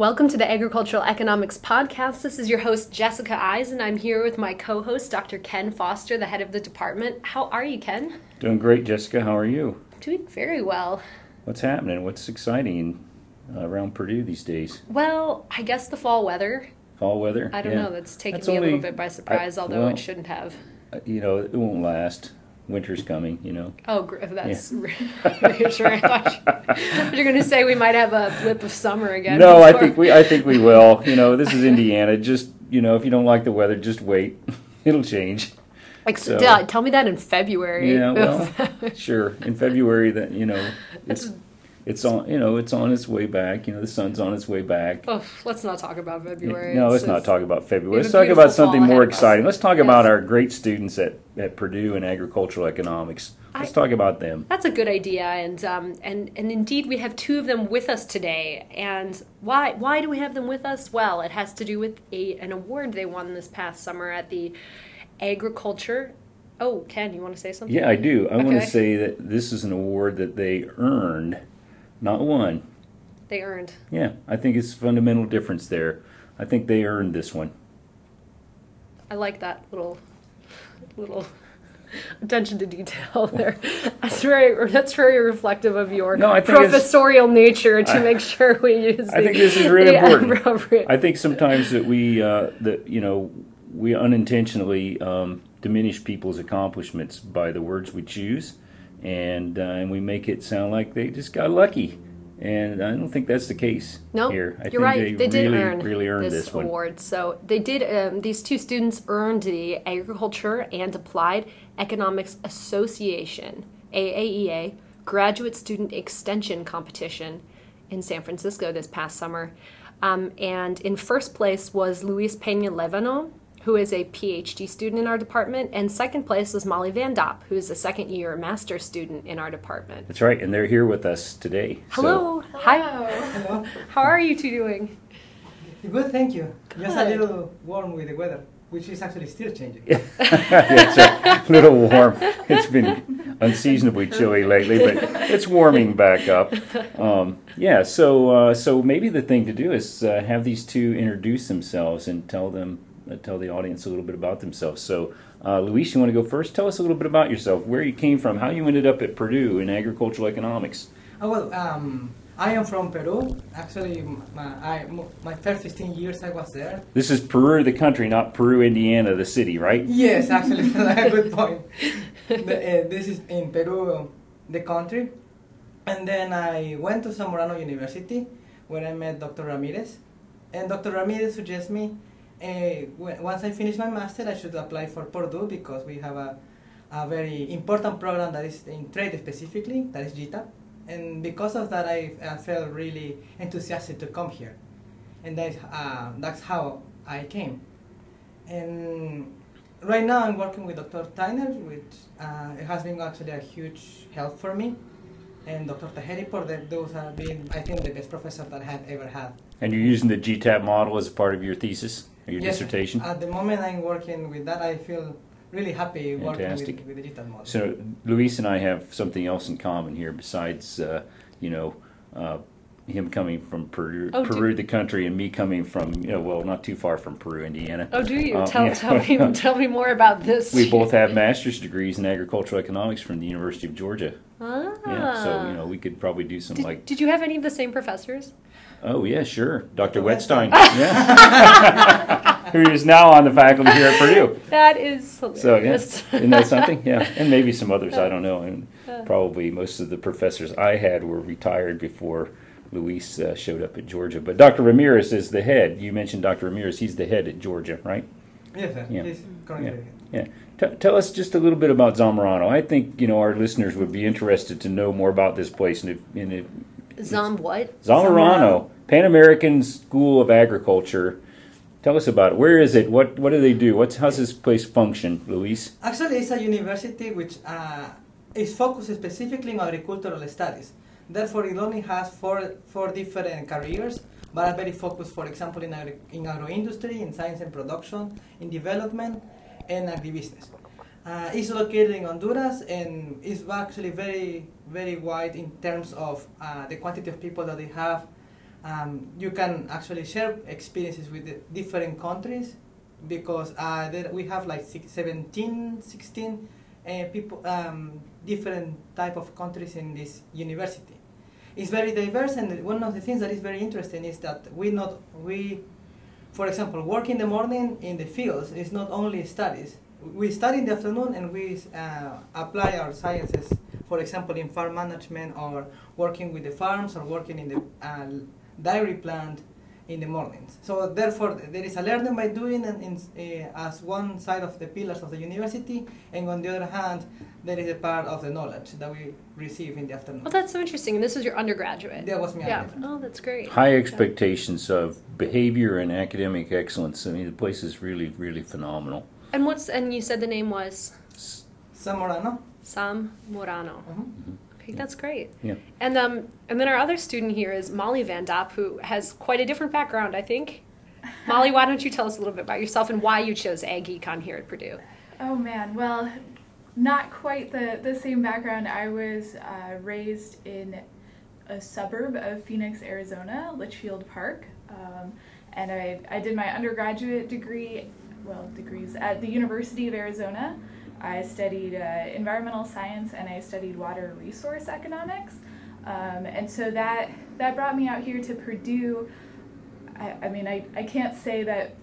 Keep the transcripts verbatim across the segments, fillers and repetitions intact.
Welcome to the Agricultural Economics Podcast. This is your host, Jessica Eyes, and I'm here with my co-host, Doctor Ken Foster, the head of the department. How are you, Ken? Doing great, Jessica. How are you? Doing very well. What's happening? What's exciting uh, around Purdue these days? Well, I guess the fall weather. Fall weather? I don't yeah. know. That's taken That's me only, a little bit by surprise, I, although well, it shouldn't have. You know, it won't last. Winter's coming, you know. Oh, that's yeah. reassuring. I thought you were going to say we might have a blip of summer again. No, before. I think we I think we will. You know, this is Indiana. Just, you know, if you don't like the weather, just wait. It'll change. Like, so, yeah, tell me that in February. Yeah, well, sure. In February, that you know, it's it's on. You know, it's on its way back. You know, the sun's on its way back. Oh, let's not talk about February. No, let's it's, not talk about February. Let's talk about something more exciting. Let's talk yes. about our great students at, at Purdue in agricultural economics. Let's I, talk about them. That's a good idea, and um, and and indeed, we have two of them with us today. And why why do we have them with us? Well, it has to do with a an award they won this past summer at the agriculture. Oh, Ken, you want to say something? Yeah, I do. I okay. want to say that this is an award that they earned, not won. They earned. Yeah, I think it's a fundamental difference there. I think they earned this one. I like that little little attention to detail there. That's very that's very reflective of your no, I think professorial nature to I, make sure we use. I the, think this is really important. Appropriate. I think sometimes that we uh, that you know we unintentionally um, diminish people's accomplishments by the words we choose, and uh, and we make it sound like they just got lucky. And I don't think that's the case nope, here. I you're think right. They, they did really, earn really earned this, this one. award. So they did. Um, these two students earned the Agriculture and Applied Economics Association (A A E A) Graduate Student Extension Competition in San Francisco this past summer. Um, and in first place was Luis Peña-Levano, who is a P H D student in our department, and second place was Molly Van Dop, who is a second-year master's student in our department. That's right, and they're here with us today. Hello. So. Hi. Hello. How are you two doing? Good, thank you. Just a little warm with the weather, which is actually still changing. Yeah, it's a little warm. It's been unseasonably chilly lately, but it's warming back up. Um, yeah, so uh, so maybe the thing to do is uh, have these two introduce themselves and tell them uh, tell the audience a little bit about themselves. So, uh, Luis, you want to go first? Tell us a little bit about yourself, where you came from, how you ended up at Purdue in agricultural economics. Oh, well, um, I am from Peru. Actually, my, I, my first fifteen years I was there. This is Peru, the country, not Peru, Indiana, the city, right? Yes, actually, that's a good point. The, uh, this is in Peru, the country. And then I went to Zamorano University, where I met Doctor Ramirez. And Doctor Ramirez suggested me, uh, once I finish my master, I should apply for Purdue, because we have a, a very important program that is in trade specifically, that is G T A P. And because of that, I, I felt really enthusiastic to come here. And that's, uh, that's how I came. And right now I'm working with Doctor Tyner, which uh, it has been actually a huge help for me. And Doctor Taheri, for that, those have been, I think, the best professors that I have ever had. And you're using the G T A P model as a part of your thesis or your yes, dissertation? At the moment I'm working with that, I feel really happy Fantastic. working with, with the digital model. So Luis and I have something else in common here besides, uh, you know, uh, him coming from Peru, oh, Peru the country, and me coming from, you know, well, not too far from Peru, Indiana. Oh, do you? Uh, tell, yeah. tell, me, tell me more about this. We both have master's degrees in agricultural economics from the University of Georgia. Ah. Yeah, so, you know, we could probably do some did, like... Did you have any of the same professors? Oh, yeah, sure. Doctor Wetstein, yeah. Who is now on the faculty here at Purdue. That is hilarious. So, yeah, isn't that something? Yeah, and maybe some others, I don't know. And probably most of the professors I had were retired before Luis uh, showed up at Georgia. But Doctor Ramirez is the head. You mentioned Doctor Ramirez. He's the head at Georgia, right? Yes, sir. Yeah. He's currently Yeah. yeah. T- tell us just a little bit about Zamorano. I think, you know, our listeners would be interested to know more about this place. And if, and if, Zam what? Zamorano, Pan American School of Agriculture. Tell us about it. Where is it? What What do they do? What's how's this place function, Luis? Actually, it's a university which uh, is focused specifically on agricultural studies. Therefore, it only has four four different careers, but are very focused, for example, in agri- in agroindustry, in science and production, in development, and agribusiness. Uh, it's located in Honduras, and it's actually very, very wide in terms of uh, the quantity of people that they have um, you can actually share experiences with the different countries because uh, there we have like six, seventeen, sixteen uh, people, um, different type of countries in this university. It's very diverse, and one of the things that is very interesting is that we not we, for example, work in the morning in the fields is not only studies. We study in the afternoon and we uh, apply our sciences, for example, in farm management or working with the farms or working in the uh, dairy plant in the mornings. So therefore, there is a learning by doing and in, uh, as one side of the pillars of the university, and on the other hand, there is a part of the knowledge that we receive in the afternoon. Well, that's so interesting. And this was your undergraduate. That was my Yeah. undergraduate. Oh, that's great. High expectations of behavior and academic excellence. I mean, the place is really, really phenomenal. And what's and you said the name was Zamorano. Sam Morano. Uh-huh. Okay, that's great. Yeah. And um, and then our other student here is Molly Van Dop, who has quite a different background, I think. Molly, why don't you tell us a little bit about yourself and why you chose Ag Econ here at Purdue? Oh man, well, not quite the, the same background. I was uh, raised in a suburb of Phoenix, Arizona, Litchfield Park, um, and I, I did my undergraduate degree, well, degrees at the University of Arizona. I studied uh, environmental science and I studied water resource economics, um, and so that that brought me out here to Purdue. I, I mean, I, I can't say that,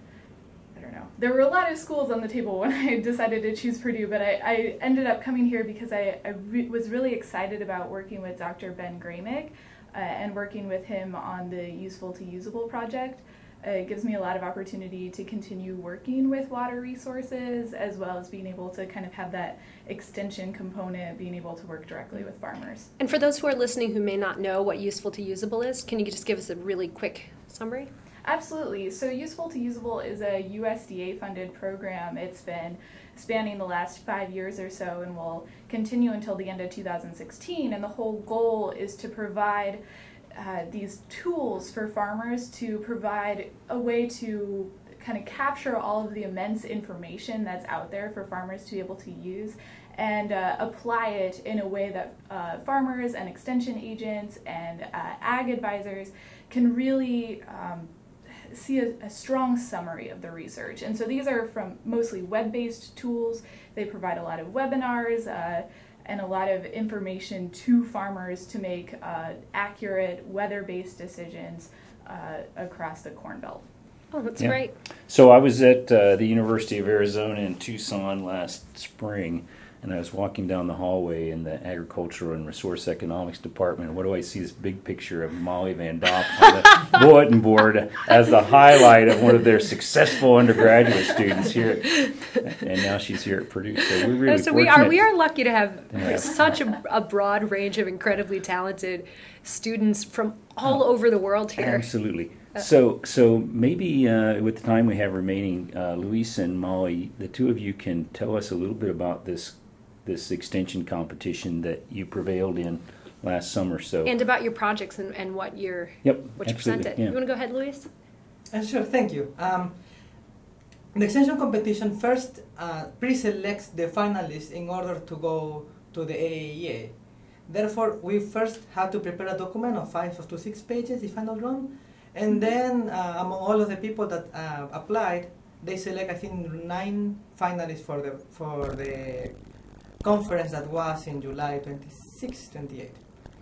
I don't know, there were a lot of schools on the table when I decided to choose Purdue, but I, I ended up coming here because I, I re- was really excited about working with Doctor Ben Gramick uh, and working with him on the Useful to Usable project. Uh, it gives me a lot of opportunity to continue working with water resources, as well as being able to kind of have that extension component, being able to work directly with farmers. And for those who are listening who may not know what Useful to Usable is, can you just give us a really quick summary? Absolutely. So Useful to Usable is a U S D A-funded program. It's been spanning the last five years or so and will continue until the end of two thousand sixteen. And the whole goal is to provide uh, these tools for farmers to provide a way to kind of capture all of the immense information that's out there for farmers to be able to use and uh, apply it in a way that uh, farmers and extension agents and uh, ag advisors can really um, see a, a strong summary of the research. And so these are from mostly web-based tools. They provide a lot of webinars uh, and a lot of information to farmers to make uh, accurate weather-based decisions uh, across the Corn Belt. Oh, that's Yeah. great. So I was at uh, the University of Arizona in Tucson last spring, and I was walking down the hallway in the Agricultural and Resource Economics Department. What do I see? This big picture of Molly Van Dop on the bulletin board as the highlight of one of their successful undergraduate students here. And now she's here at Purdue. So we're really so we are fortunate. we are lucky to have Yeah. such a, a broad range of incredibly talented students from all over the world here. Absolutely. So, so maybe uh, with the time we have remaining, uh, Luis and Molly, the two of you can tell us a little bit about this this extension competition that you prevailed in last summer. So, And about your projects and, and what you're yep, what you absolutely, presented. yeah. You want to go ahead, Luis? Uh, sure, thank you. Um, the extension competition first uh, pre-selects the finalists in order to go to the A A E A. Therefore, we first had to prepare a document of five to six pages, if I'm not wrong. And then, uh, among all of the people that uh, applied, they select, I think, nine finalists for the for the conference that was in July twenty-sixth, twenty-eighth.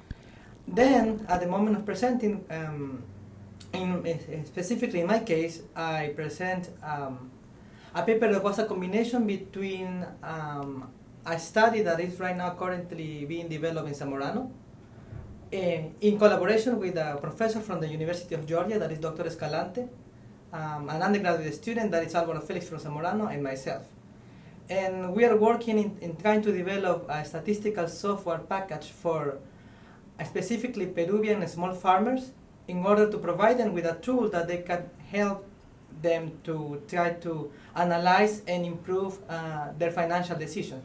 Then, at the moment of presenting, um, in, uh, specifically in my case, I present um, a paper that was a combination between um, a study that is right now currently being developed in Zamorano, uh, in collaboration with a professor from the University of Georgia, that is Doctor Escalante, um, an undergraduate student that is Alvaro Felix from Zamorano, and myself. And we are working in, in trying to develop a statistical software package for uh, specifically Peruvian small farmers in order to provide them with a tool that they can help them to try to analyze and improve uh, their financial decisions.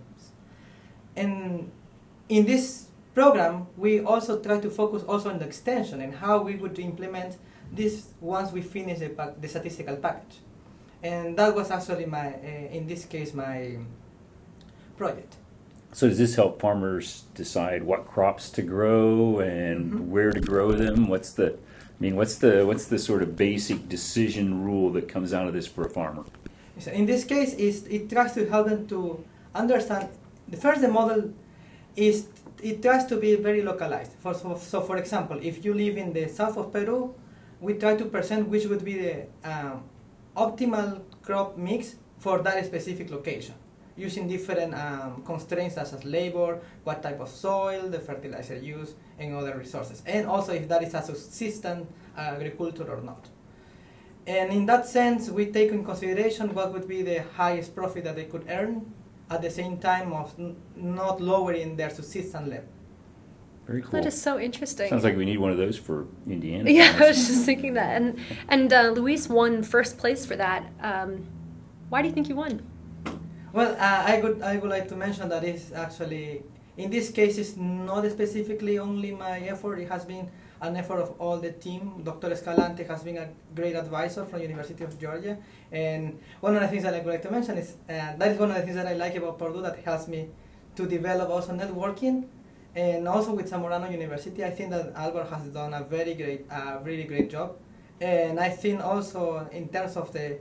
And in this program, we also try to focus also on the extension and how we would implement this once we finish the, pack, the statistical package. And that was actually my, uh, in this case, my project. So does this help farmers decide what crops to grow and Mhm. where to grow them? What's the mean, what's the what's the sort of basic decision rule that comes out of this for a farmer? So in this case, is it tries to help them to understand. The first, the model is it tries to be very localized. For, so, so, for example, if you live in the south of Peru, we try to present which would be the um, optimal crop mix for that specific location, using different um, constraints such as labor, what type of soil, the fertilizer use, and other resources, and also if that is a subsistence uh, agriculture or not. And in that sense, we take in consideration what would be the highest profit that they could earn at the same time of n not lowering their subsistence level. Very cool. That is so interesting. Sounds like we need one of those for Indiana. Yeah, I was just thinking that. And and uh, Luis won first place for that. Um, why do you think you won? Well, uh, I would I would like to mention that it's actually, in this case, it's not specifically only my effort. It has been an effort of all the team. Doctor Escalante has been a great advisor from University of Georgia. And one of the things that I would like to mention is, uh, that is one of the things that I like about Purdue that helps me to develop also networking. And also with Zamorano University, I think that Albert has done a very great, uh, really great job. And I think also in terms of the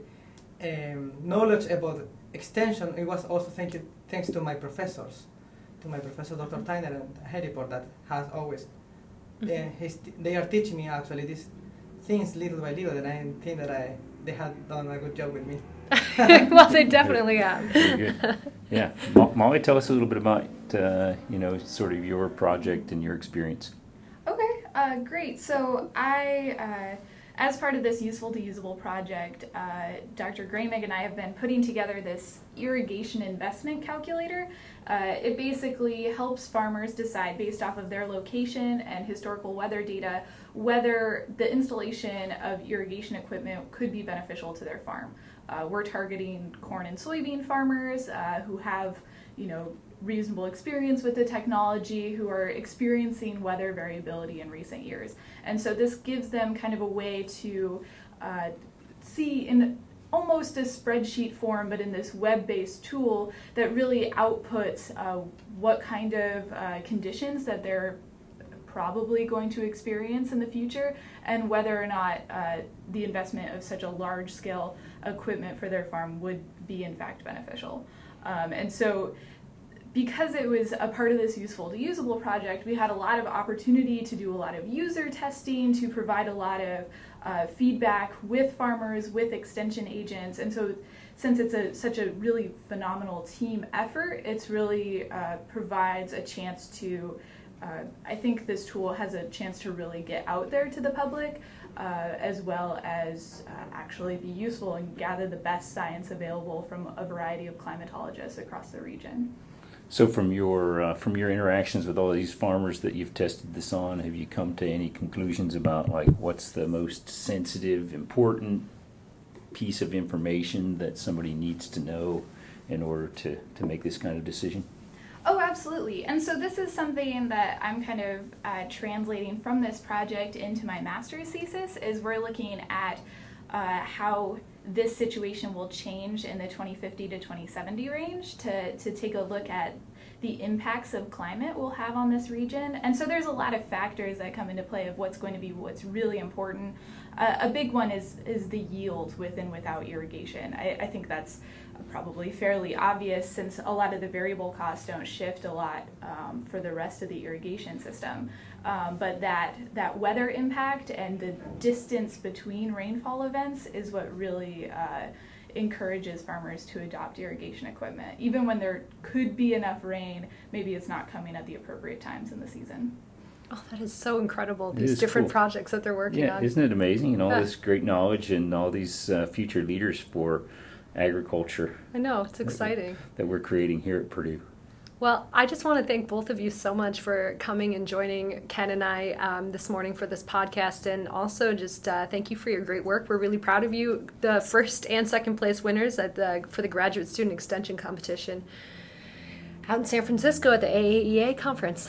um, knowledge about extension, it was also thank you, thanks to my professors, to my professor Doctor Tyner and Heriport, that has always, uh, his, they are teaching me actually these things little by little, and I think that I they have done a good job with me. Well, they definitely have. Very good. Yeah, Mo Molly, tell us a little bit about uh, you know, sort of your project and your experience. Okay, uh, great. So I, uh, as part of this Useful to Usable project, uh, Doctor Graymick and I have been putting together this irrigation investment calculator. Uh, it basically helps farmers decide, based off of their location and historical weather data, whether the installation of irrigation equipment could be beneficial to their farm. Uh, we're targeting corn and soybean farmers uh, who have, you know, reasonable experience with the technology, who are experiencing weather variability in recent years. And so this gives them kind of a way to uh, see in almost a spreadsheet form, but in this web-based tool that really outputs uh, what kind of uh, conditions that they're probably going to experience in the future, and whether or not uh, the investment of such a large-scale equipment for their farm would be in fact beneficial. Um, and so because it was a part of this Useful to Usable project, we had a lot of opportunity to do a lot of user testing, to provide a lot of uh, feedback with farmers, with extension agents. And so since it's a, such a really phenomenal team effort, it's really uh, provides a chance to, uh, I think this tool has a chance to really get out there to the public, uh, as well as uh, actually be useful and gather the best science available from a variety of climatologists across the region. So from your uh, from your interactions with all these farmers that you've tested this on, have you come to any conclusions about like what's the most sensitive, important piece of information that somebody needs to know in order to, to make this kind of decision? Oh, absolutely. And so this is something that I'm kind of uh, translating from this project into my master's thesis, is we're looking at uh, how this situation will change in the twenty fifty to twenty seventy range to, to take a look at the impacts of climate will have on this region. And so there's a lot of factors that come into play of what's going to be what's really important. Uh, a big one is, is the yield with and without irrigation. I, I think that's probably fairly obvious, since a lot of the variable costs don't shift a lot um, for the rest of the irrigation system. Um, but that, that weather impact and the distance between rainfall events is what really uh, encourages farmers to adopt irrigation equipment. Even when there could be enough rain, maybe it's not coming at the appropriate times in the season. Oh, that is so incredible, It these is different cool. projects that they're working Yeah, on. isn't it amazing? And all Yeah. this great knowledge and all these uh, future leaders for agriculture I know, it's exciting. that we're creating here at Purdue. Well, I just want to thank both of you so much for coming and joining Ken and I um, this morning for this podcast, and also just uh, thank you for your great work. We're really proud of you, the first and second place winners at the for the Graduate Student Extension Competition out in San Francisco at the A A E A conference.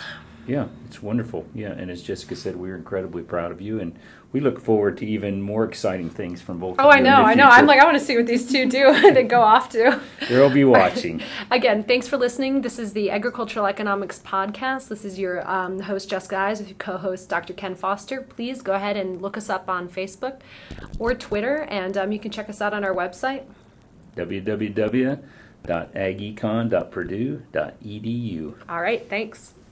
Yeah, it's wonderful. Yeah, and as Jessica said, we're incredibly proud of you, and we look forward to even more exciting things from both Oh, of I you know, in the I know. I'm future. like, I want to see what these two do they go off to. They'll be watching. Again, thanks for listening. This is the Agricultural Economics Podcast. This is your um, host, Jessica Eyes, with your co-host, Doctor Ken Foster. Please go ahead and look us up on Facebook or Twitter, and um, you can check us out on our website. w w w dot ag econ dot purdue dot e d u. All right, thanks.